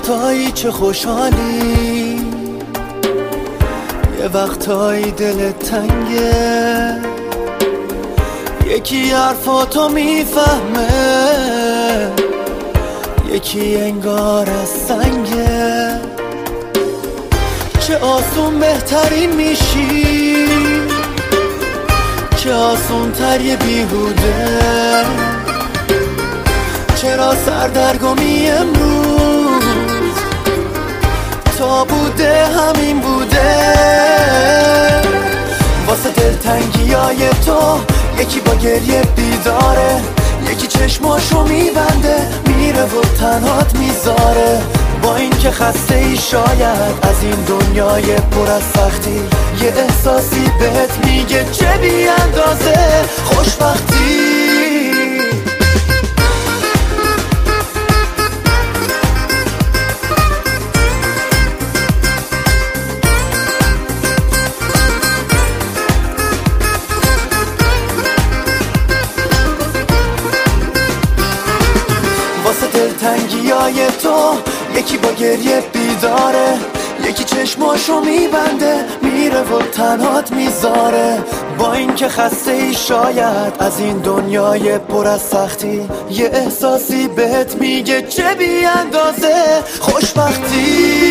وقتایی چه خوشحالی، یه وقتایی دلت تنگه، یکی حرفاتو میفهمه، یکی انگار از سنگه. چه آسون بهترین میشی، چه آسون تر یه بیهوده. چرا سردرگمی امروز تا بوده همین بوده. واسه دلتنگیای تو یکی با گریه بیداره، یکی چشماشو میبنده میره و تنهات میذاره. با این که خسته ای شاید از این دنیای پر از سختی، یه احساسی بهت میگه چه بی اندازه خوشبختی. واسه دلتنگیای تو یکی با گریه بیداره، یکی چشماشو میبنده میره و تنهات میذاره. با این که خسته ای شاید از این دنیای پر از سختی، یه احساسی بهت میگه چه بی اندازه خوشبختی.